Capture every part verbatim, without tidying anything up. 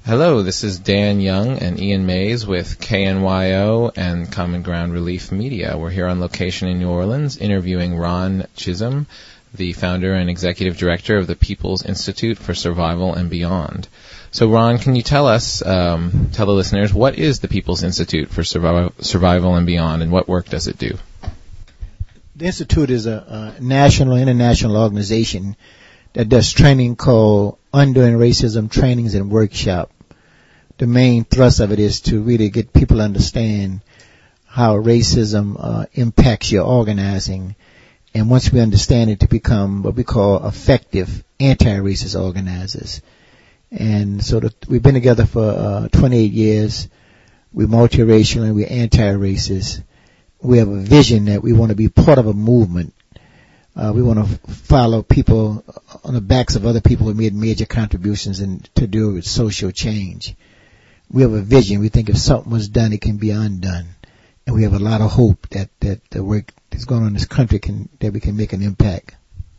Hello, this is Dan Young and Ian Mays with K N Y O and Common Ground Relief Media. We're here on location in New Orleans interviewing Ron Chisholm, the founder and executive director of the People's Institute for Survival and Beyond. So, Ron, can you tell us, um, tell the listeners, what is the People's Institute for Survival, Survival and Beyond, and what work does it do? The Institute is a, a national, international organization that does training called Undoing Racism Trainings and Workshop. The main thrust of it is to really get people to understand how racism uh, impacts your organizing, and once we understand it, to become what we call effective anti-racist organizers. And so the, we've been together for uh, twenty-eight years. We're multiracial and we're anti-racist. We have a vision that we want to be part of a movement. Uh, we want to follow people on the backs of other people who made major contributions and to do with social change. We have a vision. We think if something was done, it can be undone. And we have a lot of hope that, that the work that's going on in this country can, that we can make an impact.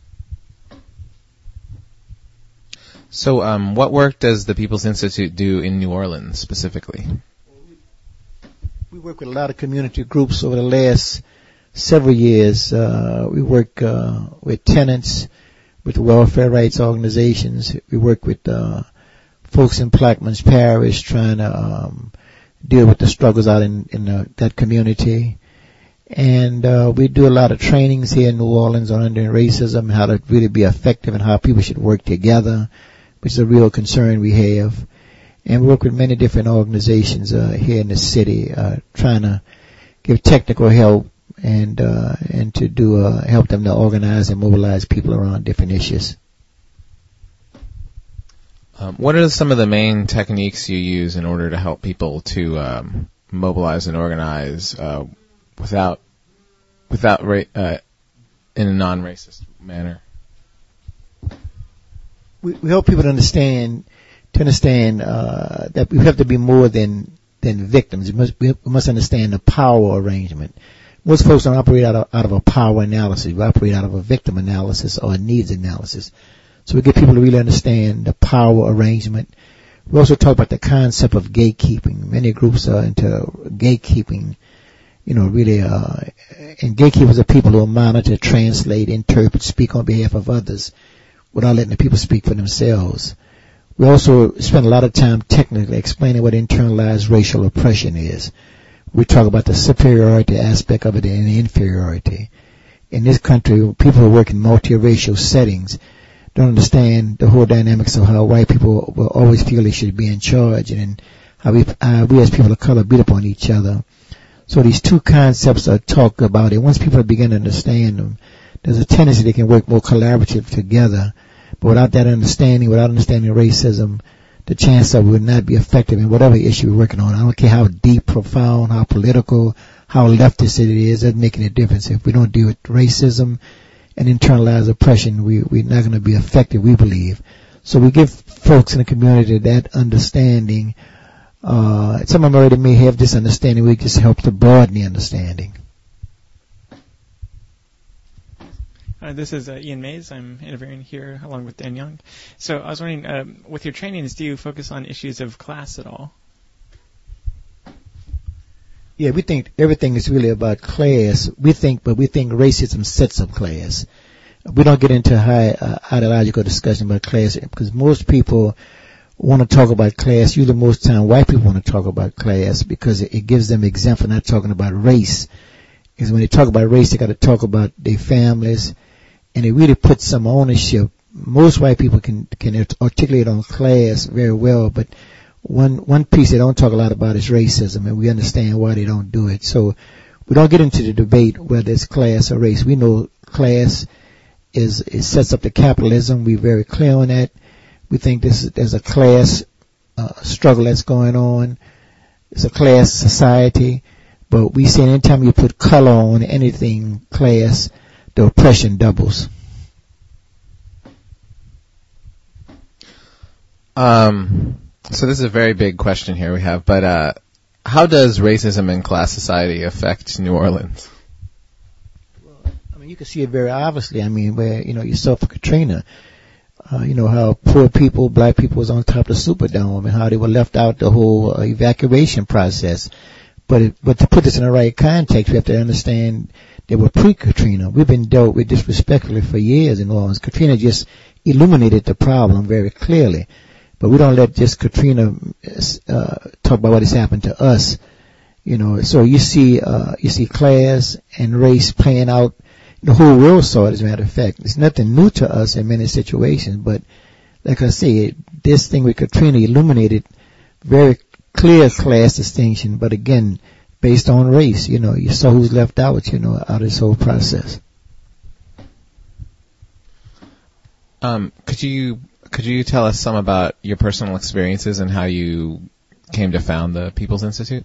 So, um, what work does the People's Institute do in New Orleans specifically? We work with a lot of community groups over the last several years. Uh, we work, uh, with tenants, with welfare rights organizations. We work with, uh, folks in Plaquemines Parish trying to um, deal with the struggles out in, in the, that community. And uh, we do a lot of trainings here in New Orleans on undoing racism, how to really be effective and how people should work together, which is a real concern we have. And we work with many different organizations uh, here in the city, uh, trying to give technical help and uh, and to do uh, help them to organize and mobilize people around different issues. Um, what are some of the main techniques you use in order to help people to um, mobilize and organize uh, without without ra- uh, in a non-racist manner? We, we help people to understand to understand uh, that we have to be more than than victims. We must, we must understand the power arrangement. Most folks don't operate out of, out of a power analysis. We operate out of a victim analysis or a needs analysis. So we get people to really understand the power arrangement. We also talk about the concept of gatekeeping. Many groups are into gatekeeping, you know, really, uh, and gatekeepers are people who monitor, translate, interpret, speak on behalf of others without letting the people speak for themselves. We also spend a lot of time technically explaining what internalized racial oppression is. We talk about the superiority aspect of it and the inferiority. In this country, people who work in multiracial settings don't understand the whole dynamics of how white people will always feel they should be in charge, and how we, uh, we as people of color beat up on each other. So these two concepts are talked about, and once people begin to understand them, there's a tendency they can work more collaborative together. But without that understanding, without understanding racism, the chance that we would not be effective in whatever issue we're working on. I don't care how deep, profound, how political, how leftist it is, doesn't make any difference. If we don't deal with racism and internalized oppression, we, we're not going to be effective, we believe. So we give folks in the community that understanding. Uh, some of them already may have this understanding. We just help to broaden the understanding. Uh, this is uh, Ian Mays. I'm interviewing here along with Dan Young. So I was wondering, um, with your trainings, do you focus on issues of class at all? Yeah, we think everything is really about class. We think, but we think racism sets up class. We don't get into high uh, ideological discussion about class because most people want to talk about class. Usually, most time, white people want to talk about class because it, it gives them exempt for not talking about race. Because when they talk about race, they got to talk about their families, and it really puts some ownership. Most white people can can articulate on class very well, but One one piece they don't talk a lot about is racism, and we understand why they don't do it. So we don't get into the debate whether it's class or race. We know class is it sets up the capitalism. We're very clear on that. We think this is, there's a class uh, struggle that's going on. It's a class society, but we say anytime you put color on anything class, the oppression doubles. Um. So this is a very big question here we have, but uh, how does racism in class society affect New Orleans? Well, I mean, you can see it very obviously. I mean, where, you know, you saw for Katrina, Uh, you know, how poor people, black people was on top of the Superdome and how they were left out the whole uh, evacuation process. But it, but to put this in the right context, we have to understand they were pre-Katrina. We've been dealt with disrespectfully for years in New Orleans. Katrina just illuminated the problem very clearly. But we don't let just Katrina uh, talk about what has happened to us. You know, so you see, uh, you see class and race playing out. The whole world saw it, as a matter of fact. It's nothing new to us in many situations, but like I say, this thing with Katrina illuminated very clear class distinction, but again, based on race. You know, you saw who's left out, you know, out of this whole process. Um, could you could you tell us some about your personal experiences and how you came to found the People's Institute?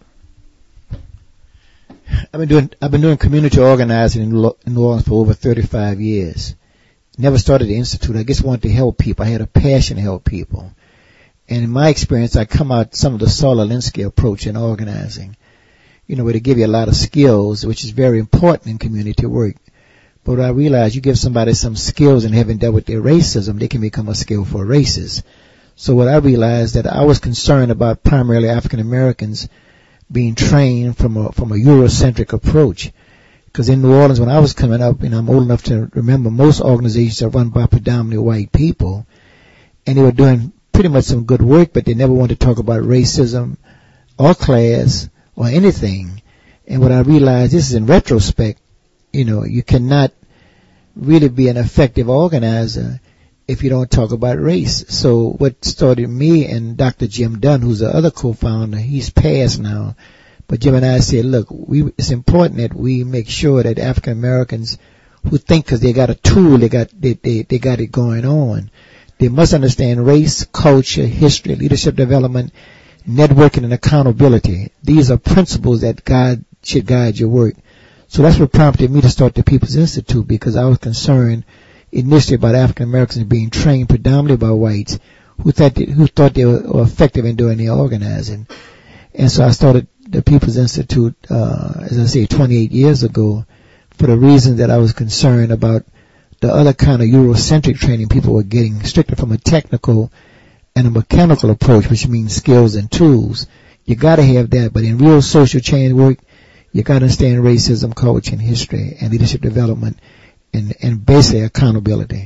I've been doing I've been doing community organizing in New Orleans for over thirty-five years. Never started the institute. I just wanted to help people. I had a passion to help people. And in my experience, I come out some of the Saul Alinsky approach in organizing. You know, where they give you a lot of skills, which is very important in community work. But I realized you give somebody some skills and haven't dealt with their racism, they can become a skillful racist. So what I realized that I was concerned about primarily African Americans being trained from a from a Eurocentric approach. Because in New Orleans, when I was coming up, and I'm old enough to remember, most organizations are run by predominantly white people, and they were doing pretty much some good work, but they never wanted to talk about racism or class or anything. And what I realized, this is in retrospect, you know, you cannot really be an effective organizer if you don't talk about race. So what started me and Doctor Jim Dunn, who's the other co-founder, he's passed now, but Jim and I said, look, we, it's important that we make sure that African Americans who think because they got a tool, they got they, they they got it going on, they must understand race, culture, history, leadership development, networking, and accountability. These are principles that guide should guide your work. So that's what prompted me to start the People's Institute, because I was concerned initially about African Americans being trained predominantly by whites who thought they, who thought they were effective in doing the organizing. And so I started the People's Institute, uh, as I say, twenty-eight years ago, for the reason that I was concerned about the other kind of Eurocentric training people were getting, strictly from a technical and a mechanical approach, which means skills and tools. You got to have that, but in real social change work, you got to understand racism, culture, and history, and leadership development, and, and basically accountability.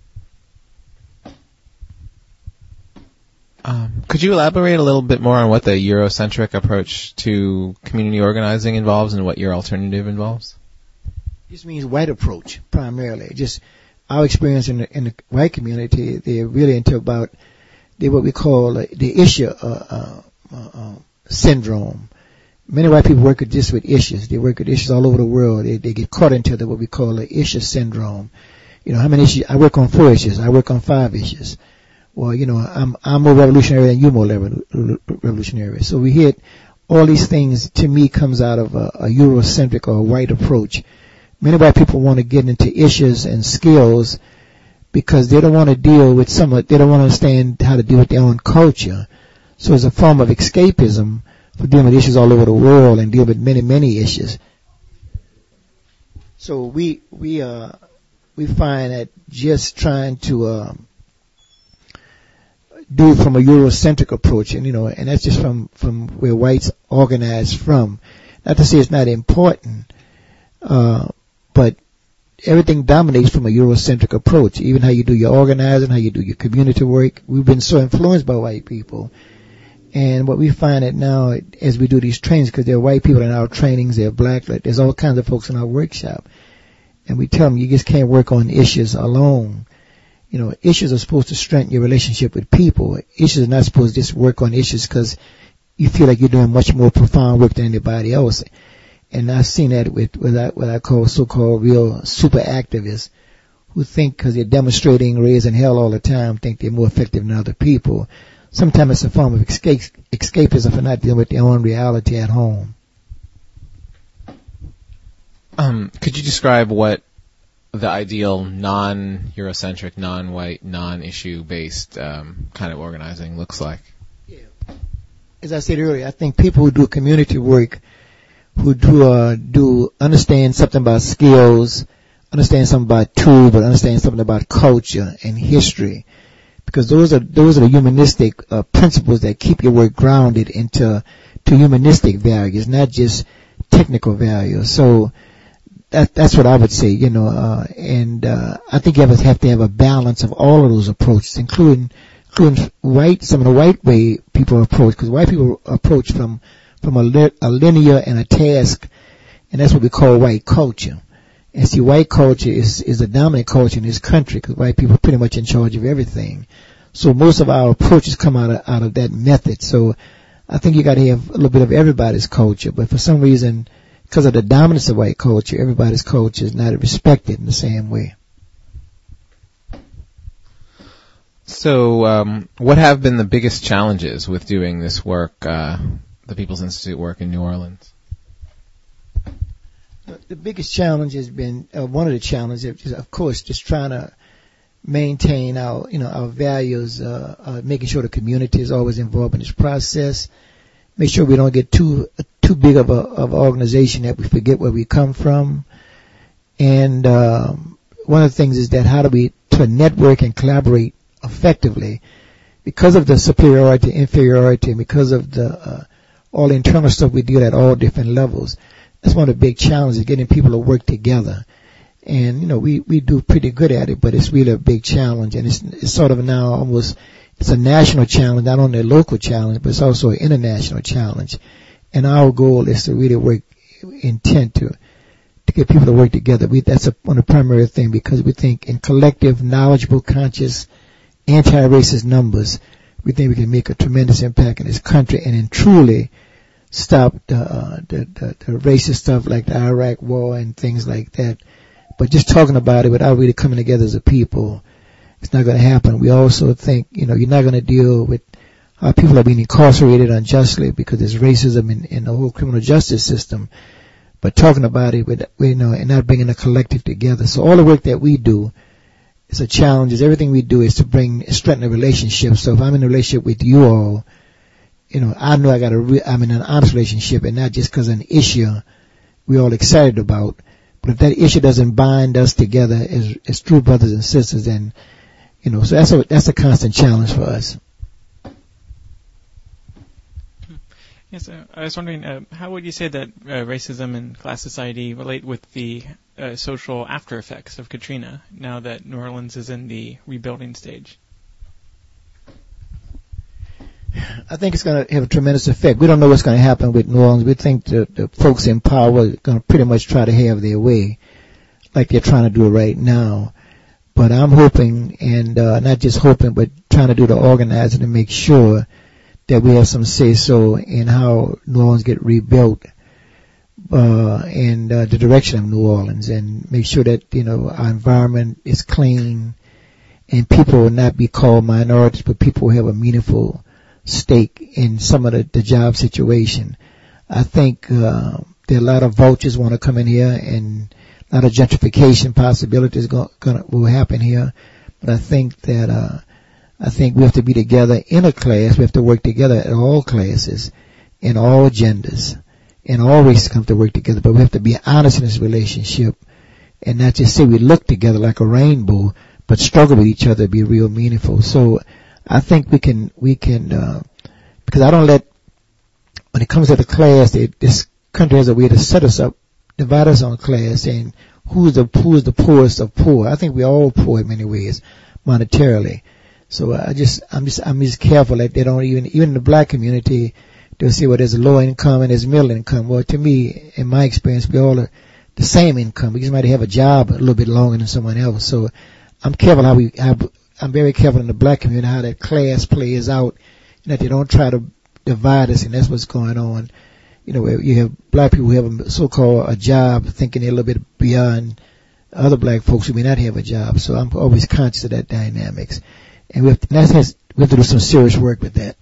Um, could you elaborate a little bit more on what the Eurocentric approach to community organizing involves and what your alternative involves? This means white approach, primarily. Just our experience in the, in the white community, they're really into about they what we call uh, the issue uh, uh, uh, uh, syndrome. Many white people work with just with issues. They work with issues all over the world. They, they get caught into the, what we call the issue syndrome. You know, how many issues? I work on four issues. I work on five issues. Well, you know, I'm I'm more revolutionary than you more revolutionary. So we hit all these things. To me, comes out of a, a Eurocentric or a white approach. Many white people want to get into issues and skills because they don't want to deal with some. They don't want to understand how to deal with their own culture. So it's a form of escapism for dealing with issues all over the world and deal with many, many issues. So we we uh we find that just trying to uh, do it from a Eurocentric approach, and you know, and that's just from from where whites organize from. Not to say it's not important, uh, but everything dominates from a Eurocentric approach. Even how you do your organizing, how you do your community work. We've been so influenced by white people. And what we find that now, as we do these trainings, because there are white people in our trainings, there are black, there's all kinds of folks in our workshop. And we tell them you just can't work on issues alone. You know, issues are supposed to strengthen your relationship with people. Issues are not supposed to just work on issues because you feel like you're doing much more profound work than anybody else. And I've seen that with what I, what I call so-called real super activists who think because they're demonstrating, raising hell all the time, think they're more effective than other people. Sometimes it's a form of escape, escapism for not dealing with their own reality at home. Um, could you describe what the ideal non-Eurocentric, non-white, non-issue-based um, kind of organizing looks like? Yeah. As I said earlier, I think people who do community work, who do uh, do understand something about skills, understand something about tools, but understand something about culture and history. because those are those are the humanistic uh, principles that keep your work grounded into to humanistic values, not just technical values. So that that's what I would say, you know. Uh, and uh, I think you have to have to have a balance of all of those approaches, including including white some of the white way people approach, because white people approach from from a, li- a linear and a task, and that's what we call white culture. And see, white culture is, is the dominant culture in this country because white people are pretty much in charge of everything. So most of our approaches come out of, out of that method. So I think you got to have a little bit of everybody's culture. But for some reason, because of the dominance of white culture, everybody's culture is not respected in the same way. So um, what have been the biggest challenges with doing this work, uh, the People's Institute work in New Orleans? The biggest challenge has been, uh, one of the challenges is, of course, just trying to maintain our, you know, our values, uh, uh, making sure the community is always involved in this process, make sure we don't get too, uh, too big of a, of an organization that we forget where we come from. And, um, one of the things is that how do we, to network and collaborate effectively because of the superiority, inferiority, and because of the, uh, all the internal stuff we deal at all different levels. That's one of the big challenges, getting people to work together. And, you know, we, we do pretty good at it, but it's really a big challenge. And it's, it's sort of now almost, it's a national challenge, not only a local challenge, but it's also an international challenge. And our goal is to really work intent to, to get people to work together. We, that's a, one of the primary things because we think in collective, knowledgeable, conscious, anti-racist numbers, we think we can make a tremendous impact in this country and in truly stop the, uh, the, the, the racist stuff like the Iraq war and things like that. But just talking about it without really coming together as a people, it's not going to happen. We also think, you know, you're not going to deal with how people are being incarcerated unjustly because there's racism in, in the whole criminal justice system. But talking about it with, you know, and not bringing a collective together. So all the work that we do is a challenge. Is everything we do is to bring, strengthen a relationship. So if I'm in a relationship with you all, you know, I know I got a re- I'm in an honest relationship and not just because of an issue we're all excited about. But if that issue doesn't bind us together as, as true brothers and sisters, then, you know, so that's a, that's a constant challenge for us. Yes, uh, I was wondering, uh, how would you say that uh, racism and class society relate with the uh, social after effects of Katrina now that New Orleans is in the rebuilding stage? I think it's going to have a tremendous effect. We don't know what's going to happen with New Orleans. We think the, the folks in power are going to pretty much try to have their way, like they're trying to do right now. But I'm hoping, and uh, not just hoping, but trying to do the organizing to make sure that we have some say-so in how New Orleans get rebuilt, uh, and uh, the direction of New Orleans, and make sure that, you know, our environment is clean, and people will not be called minorities, but people will have a meaningful stake in some of the, the job situation. I think uh, there are a lot of vultures want to come in here, and a lot of gentrification possibilities go, gonna, will happen here. But I think that uh, I think we have to be together in a class. We have to work together at all classes, in all genders, and all races come to work together. But we have to be honest in this relationship, and not just say we look together like a rainbow, but struggle with each other to be real meaningful. So I think we can, we can, uh, because I don't let, when it comes to the class, they, this country has a way to set us up, divide us on class, saying who's the, who's the poorest of poor. I think we're all poor in many ways, monetarily. So I just, I'm just, I'm just careful that they don't even, even in the black community, they'll say, well, there's a low income and there's middle income. Well, to me, in my experience, we all are the same income. We just might have a job a little bit longer than someone else. So I'm careful how we, how, I'm very careful in the black community how that class plays out, and that they don't try to divide us, and that's what's going on. You know, where you have black people who have a so-called a job, thinking they're a little bit beyond other black folks who may not have a job. So I'm always conscious of that dynamics, and we have to, that has, we have to do some serious work with that.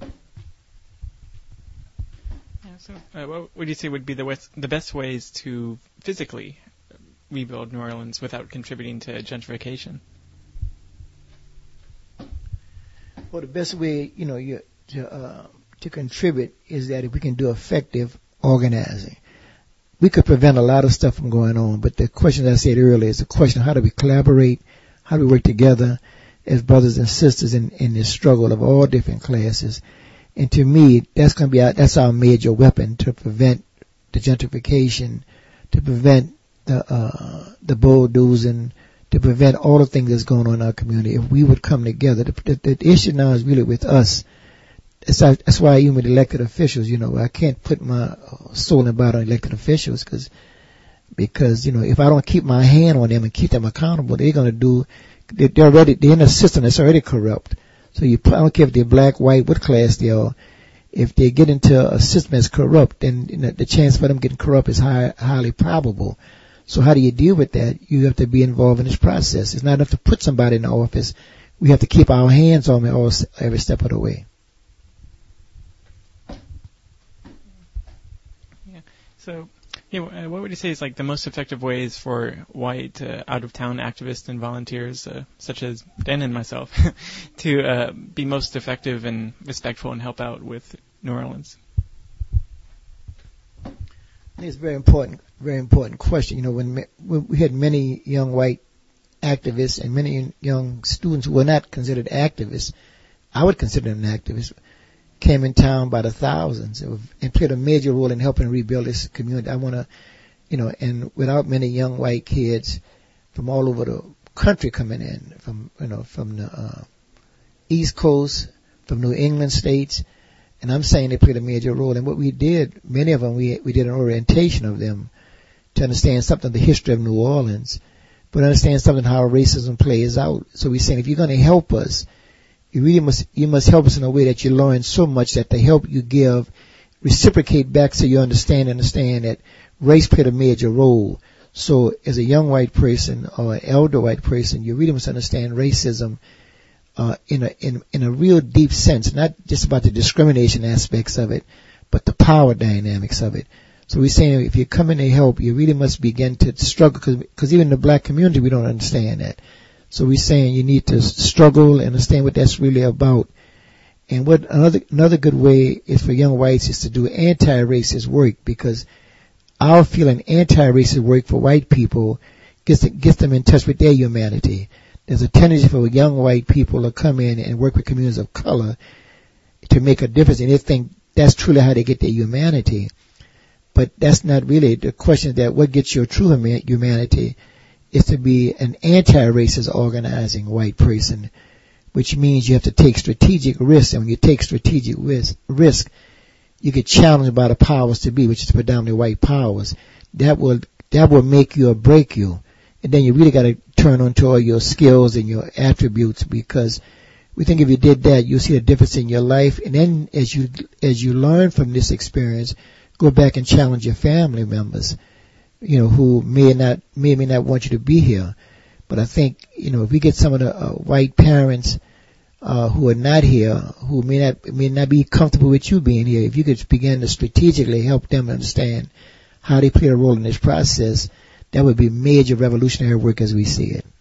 Yeah, so, uh, what would you say would be the west, the best ways to physically rebuild New Orleans without contributing to gentrification? Well, the best way, you know, you, to uh, to contribute is that if we can do effective organizing, we could prevent a lot of stuff from going on. But the question, as I said earlier, is the question: how do we collaborate? How do we work together? as brothers and sisters in, in this struggle of all different classes. And to me, that's going to be our, that's our major weapon to prevent the gentrification, to prevent the uh, the bulldozing, to prevent all the things that's going on in our community. If we would come together, the, the, the issue now is really with us. That's, that's why even with elected officials, you know, I can't put my soul and body on elected officials because, because, you know, if I don't keep my hand on them and keep them accountable, they're going to do, they're already, they're in a system that's already corrupt. So you, I don't care if they're black, white, what class they are. If they get into a system that's corrupt, then you know, the chance for them getting corrupt is high, highly probable. So how do you deal with that? You have to be involved in this process. It's not enough to put somebody in the office. We have to keep our hands on them all, every step of the way. Yeah. So, yeah, what would you say is like the most effective ways for white uh, out-of-town activists and volunteers, uh, such as Dan and myself, to uh, be most effective and respectful and help out with New Orleans? I think it's a very important, very important question. You know, when, when we had many young white activists and many young students who were not considered activists, I would consider them activists, came in town by the thousands and played a major role in helping rebuild this community. I want to, you know, and without many young white kids from all over the country coming in, from, you know, from the uh, East Coast, from New England states, and I'm saying they played a major role. And what we did, many of them, we we did an orientation of them to understand something of the history of New Orleans, but understand something how racism plays out. So we're saying if you're going to help us, you really must, you must help us in a way that you learn so much that the help you give reciprocate back so you understand, understand that race played a major role. So as a young white person or an elder white person, you really must understand racism, uh, in a, in, in a real deep sense, not just about the discrimination aspects of it, but the power dynamics of it. So we're saying if you come in to help, you really must begin to struggle because even in the black community, we don't understand that. So we're saying you need to struggle and understand what that's really about. And what another another good way is for young whites is to do anti-racist work, because our feeling anti-racist work for white people gets gets them in touch with their humanity. There's a tendency for young white people to come in and work with communities of color to make a difference, and they think that's truly how they get their humanity. But that's not really the question. That what gets your true humanity is to be an anti-racist organizing white person, which means you have to take strategic risks. And when you take strategic risk, risk, you get challenged by the powers to be, which is predominantly white powers. That will, that will make you or break you. And then you really got to turn on to all your skills and your attributes, because we think if you did that, you'll see the difference in your life. And then as you, as you learn from this experience, go back and challenge your family members, you know, who may not, may, may not want you to be here. But I think, you know, if we get some of the uh, white parents, uh, who are not here, who may not, may not be comfortable with you being here, if you could begin to strategically help them understand how they play a role in this process, that would be major revolutionary work as we see it.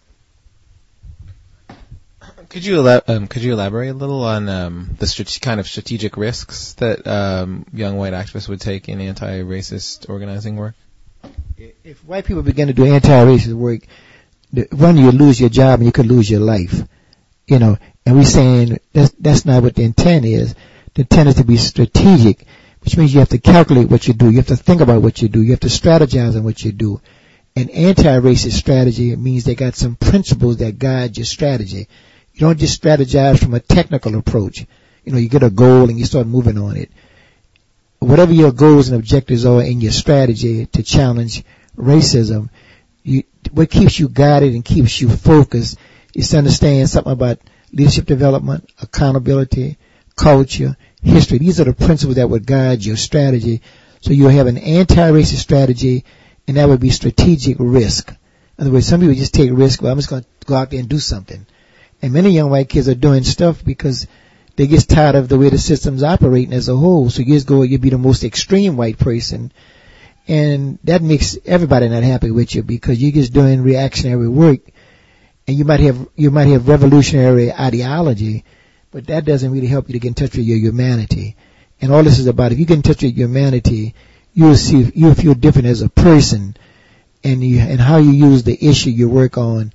Could you elab- um, could you elaborate a little on um, the strate- kind of strategic risks that um, young white activists would take in anti-racist organizing work? If white people begin to do anti-racist work, one, you lose your job and you could lose your life, you know. And we're saying that's that's not what the intent is. The intent is to be strategic, which means you have to calculate what you do. You have to think about what you do. You have to strategize on what you do. And anti-racist strategy means they got some principles that guide your strategy. You don't just strategize from a technical approach. You know, you get a goal and you start moving on it. Whatever your goals and objectives are in your strategy to challenge racism, you, what keeps you guided and keeps you focused is to understand something about leadership development, accountability, culture, history. These are the principles that would guide your strategy. So you'll have an anti-racist strategy, and that would be strategic risk. In other words, some people just take risk. Well, I'm just going to go out there and do something. And many young white kids are doing stuff because they get tired of the way the system's operating as a whole. So you just go, you be the most extreme white person. And that makes everybody not happy with you, because you're just doing reactionary work. And you might have, you might have revolutionary ideology, but that doesn't really help you to get in touch with your humanity. And all this is about, if you get in touch with humanity, you'll see, you'll feel different as a person, and you, and how you use the issue you work on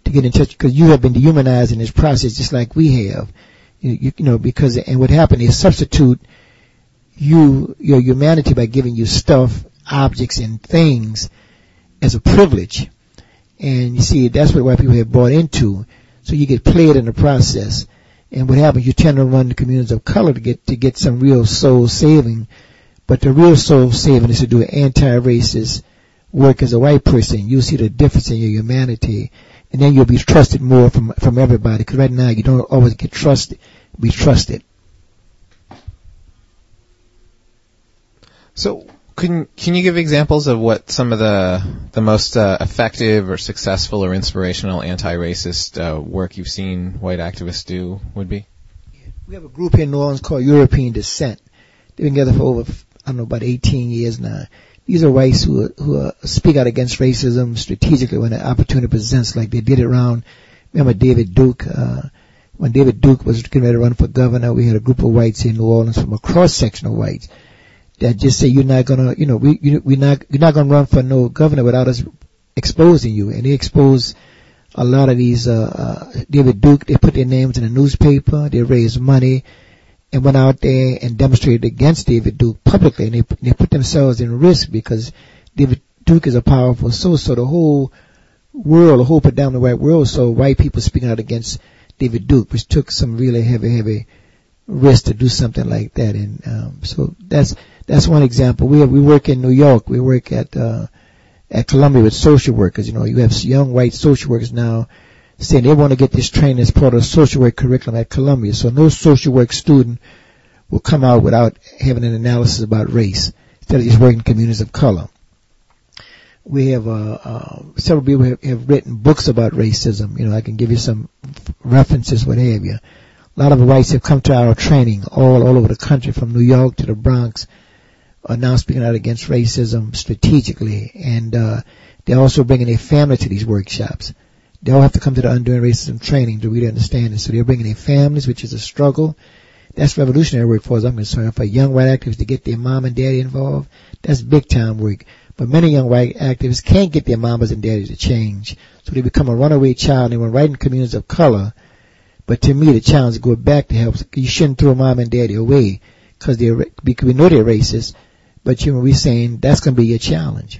to get in touch, because you have been dehumanized in this process just like we have. You, you, you know, because, and what happened is substitute you, your humanity by giving you stuff, objects, and things as a privilege. And you see, that's what white people have bought into. So you get played in the process. And what happens, you tend to run the communities of color to get, to get some real soul saving. But the real soul saving is to do anti-racist work as a white person. You'll see the difference in your humanity. And then you'll be trusted more from, from everybody. Because right now you don't always get trusted, be trusted. So, can can you give examples of what some of the the most uh, effective or successful or inspirational anti-racist uh, work you've seen white activists do would be? We have a group here in New Orleans called European Descent. They've been together for over, I don't know, about eighteen years now. These are whites who are, who are, speak out against racism strategically when the opportunity presents, like they did it around, remember David Duke, uh, when David Duke was getting ready to run for governor, we had a group of whites in New Orleans from a cross-section of whites that just say, you're not gonna, you know, we, you, we're not, you're not gonna run for no governor without us exposing you. And they exposed a lot of these, uh, uh, David Duke, they put their names in the newspaper, they raised money, and went out there and demonstrated against David Duke publicly. And they, they put themselves in risk because David Duke is a powerful source. So the whole world, the whole predominant white world, so white people speaking out against David Duke, which took some really heavy, heavy risk to do something like that. And, um, so that's, That's one example. We have, we work in New York. We work at uh, at Columbia with social workers. You know, you have young white social workers now saying they want to get this training as part of the social work curriculum at Columbia. So no social work student will come out without having an analysis about race instead of just working in communities of color. We have uh, uh, several people have, have written books about racism. You know, I can give you some references, what have you. A lot of the whites have come to our training all all over the country, from New York to the Bronx, are now speaking out against racism strategically, and uh they're also bringing their family to these workshops. They all have to come to the Undoing Racism training to really understand it. So they're bringing their families, which is a struggle. That's revolutionary work, for as I'm concerned. For young white activists to get their mom and daddy involved, that's big time work. But many young white activists can't get their mamas and daddies to change, so they become a runaway child. They were right in communities of color. But to me, the challenge is to go back to help. You shouldn't throw mom and daddy away because they're because we know they're racist. But you know, we're saying that's going to be your challenge.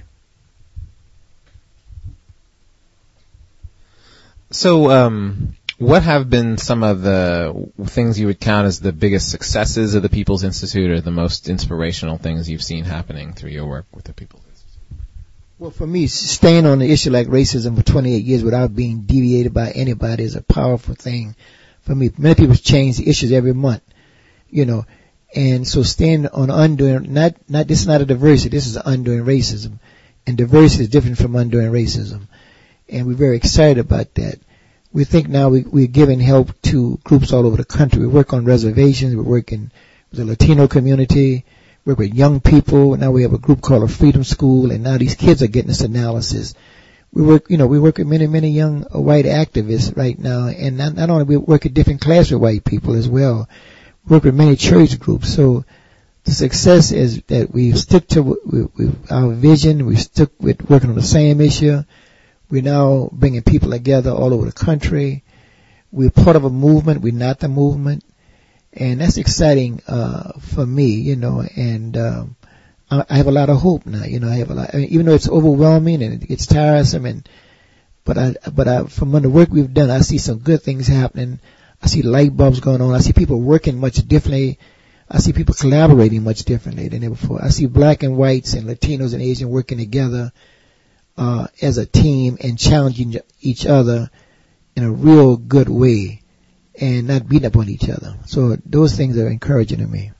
So, um, what have been some of the things you would count as the biggest successes of the People's Institute, or the most inspirational things you've seen happening through your work with the People's Institute? Well, for me, staying on the issue like racism for twenty-eight years without being deviated by anybody is a powerful thing for me. Many people change the issues every month, you know. And so staying on undoing, not, not, this is not a diversity, this is undoing racism. And diversity is different from undoing racism. And we're very excited about that. We think now we, we're giving help to groups all over the country. We work on reservations, we work in the Latino community, we work with young people. Now we have a group called a Freedom School, and now these kids are getting this analysis. We work, you know, we work with many, many young white activists right now, and not, not only we work at different classes with white people as well. Work with many church groups. So the success is that we stick to we, we, our vision. We stuck with working on the same issue. We're now bringing people together all over the country. We're part of a movement. We're not the movement. And that's exciting uh for me, you know, and um I, I have a lot of hope now. You know, I have a lot, I mean, even though it's overwhelming and it gets tiresome, and but I but I from the work we've done, I see some good things happening. I see light bulbs going on. I see people working much differently. I see people collaborating much differently than ever before. I see black and whites and Latinos and Asians working together uh as a team and challenging each other in a real good way and not beating up on each other. So those things are encouraging to me.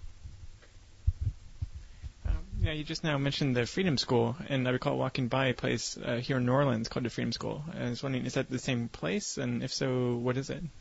Um, yeah, you just now mentioned the Freedom School, and I recall walking by a place uh, here in New Orleans called the Freedom School. I was wondering, is that the same place? And if so, what is it?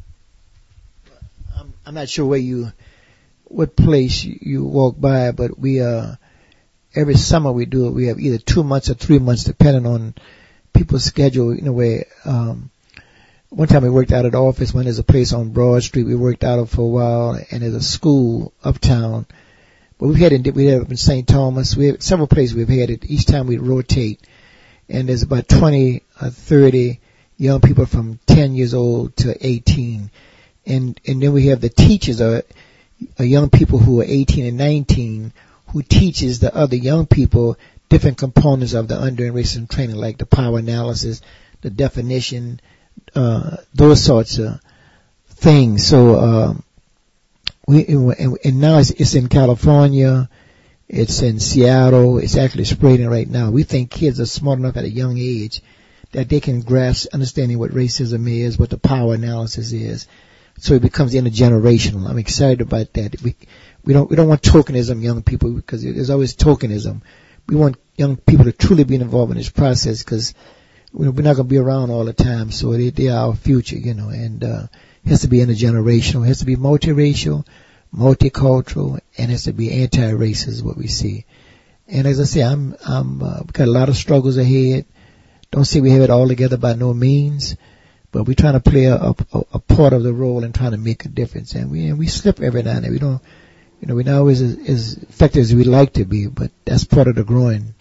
I'm, I'm not sure where you, what place you, you walk by, but we, uh, every summer we do it. We have either two months or three months, depending on people's schedule. You know, where, um, one time we worked out at the office when there's a place on Broad Street we worked out of for a while, and there's a school uptown. But we've had it, we had it in Saint Thomas. We have several places we've had it. Each time we rotate, and there's about twenty or thirty young people from ten years old to eighteen. And, and then we have the teachers are, are young people who are eighteen and nineteen who teaches the other young people different components of the Undoing Racism training, like the power analysis, the definition, uh, those sorts of things. So, um, we, and, and now it's, it's in California, it's in Seattle, it's actually spreading right now. We think kids are smart enough at a young age that they can grasp understanding what racism is, what the power analysis is. So it becomes intergenerational. I'm excited about that. We, we don't, we don't want tokenism, young people, because there's always tokenism. We want young people to truly be involved in this process, because we're not going to be around all the time. So they, they are our future, you know, and, uh, it has to be intergenerational. It has to be multiracial, multicultural, and it has to be anti-racist is what we see. And as I say, I'm, I'm, uh, we've got a lot of struggles ahead. Don't say we have it all together by no means, but we're trying to play a, a, a part of the role and trying to make a difference. And we, and we slip every now and then. We don't, you know, we're not always as, as effective as we'd like to be, but that's part of the growing.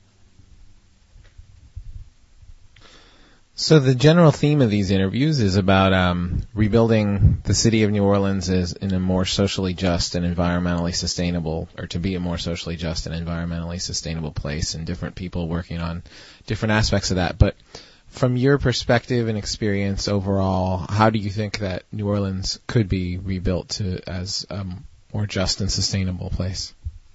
So the general theme of these interviews is about um, rebuilding the city of New Orleans as in a more socially just and environmentally sustainable, or to be a more socially just and environmentally sustainable place, and different people working on different aspects of that. But from your perspective and experience overall, how do you think that New Orleans could be rebuilt to as a more just and sustainable place?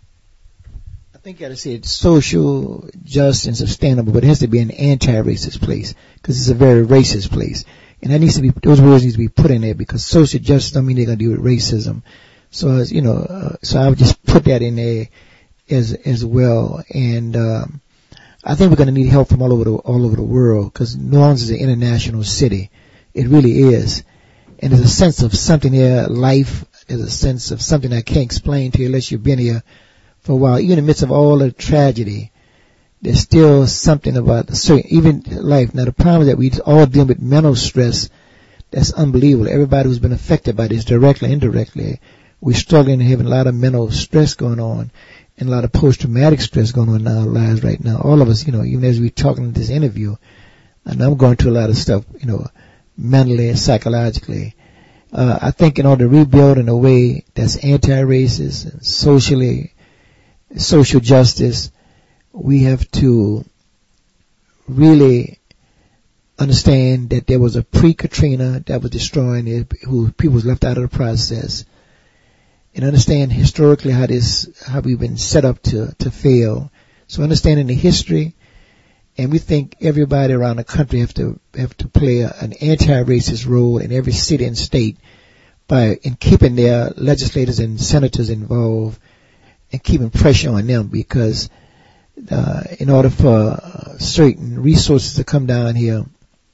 I think you got to say it's social, just, and sustainable, but it has to be an anti-racist place, because it's a very racist place. And that needs to be, those words need to be put in there, because social justice don't mean they're going to deal with racism. So, as you know, uh, so I would just put that in there as, as well. And, um, I think we're going to need help from all over the, all over the world, because New Orleans is an international city. It really is. And there's a sense of something there, life, there's a sense of something I can't explain to you unless you've been here for a while. Even in the midst of all the tragedy, there's still something about the certain, even life. Now the problem is that we all deal with mental stress that's unbelievable. Everybody who's been affected by this, directly and indirectly, we're struggling and having a lot of mental stress going on, and a lot of post-traumatic stress going on in our lives right now. All of us, you know, even as we're talking in this interview, and I'm going through a lot of stuff, you know, mentally and psychologically. Uh, I think in order to rebuild in a way that's anti-racist and socially, social justice, we have to really understand that there was a pre-Katrina that was destroying it, who people was left out of the process, and understand historically how this, how we've been set up to, to fail. So understanding the history, and we think everybody around the country have to, have to play a, an anti-racist role in every city and state by, in keeping their legislators and senators involved and keeping pressure on them, because, uh, in order for uh, certain resources to come down here,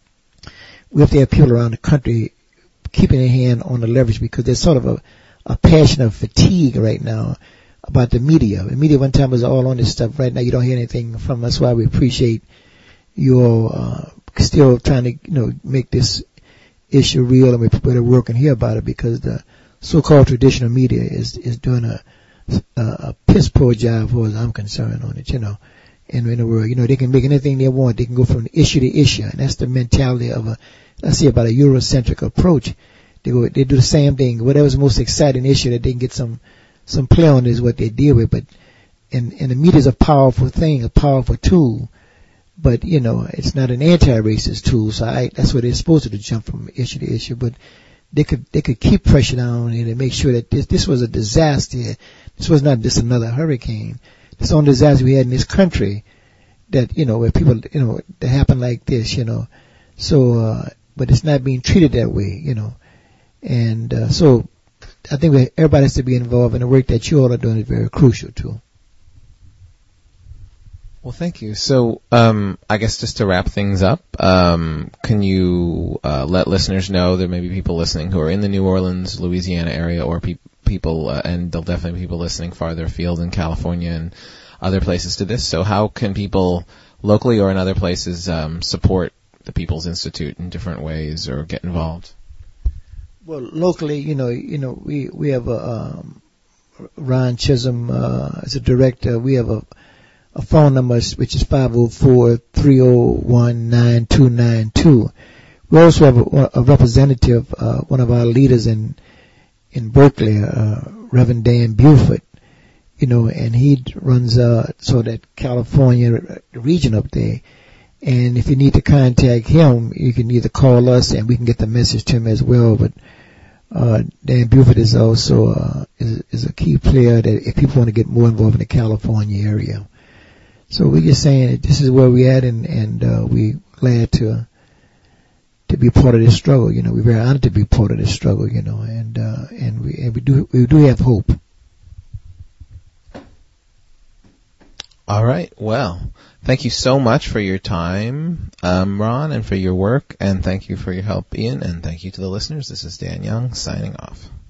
we have to have people around the country keeping their hand on the leverage, because there's sort of a, a passion of fatigue right now about the media. The media one time was all on this stuff. Right now you don't hear anything from us. That's why we appreciate you all, uh, still trying to, you know, make this issue real, and we're working here about it, because the so-called traditional media is, is doing a, a, a piss poor job as far as I'm concerned on it, you know. And in the world, you know, they can make anything they want. They can go from issue to issue, and that's the mentality of a, let's say, about a Eurocentric approach. They go, they do the same thing. Whatever's the most exciting issue that they can get some, some play on is what they deal with. But, and, and the media is a powerful thing, a powerful tool. But, you know, it's not an anti-racist tool. So I, that's where they're supposed to do, jump from issue to issue. But they could, they could keep pressure down and make sure that this, this was a disaster. This was not just another hurricane. This own disaster we had in this country that, you know, where people, you know, that happened like this, you know. So, uh, but it's not being treated that way, you know. And, uh, so I think we, everybody has to be involved, in the work that you all are doing is very crucial too. Well, thank you. So, um, I guess just to wrap things up, um, can you, uh, let listeners know there may be people listening who are in the New Orleans, Louisiana area, or pe- people, uh, and there'll definitely be people listening farther afield in California and other places to this. So how can people locally or in other places, um, support the People's Institute in different ways or get involved? Well, locally, you know, you know, we, we have a, um, Ron Chisholm, uh, as a director. We have a, a phone number which is five oh four, three oh one, nine two nine two. We also have a, a representative, uh, one of our leaders in in Berkeley, uh, Reverend Dan Buford, you know, and he runs uh, so that California region up there. And if you need to contact him, you can either call us and we can get the message to him as well. But uh, Dan Buford is also uh, is, is a key player that if people want to get more involved in the California area. So we're just saying that this is where we're at, and and uh, we're glad to to be part of this struggle. You know, we're very honored to be part of this struggle. You know, and uh, and we and we do we do have hope. All right. Well, thank you so much for your time, um, Ron, and for your work, and thank you for your help, Ian, and thank you to the listeners. This is Dan Young signing off.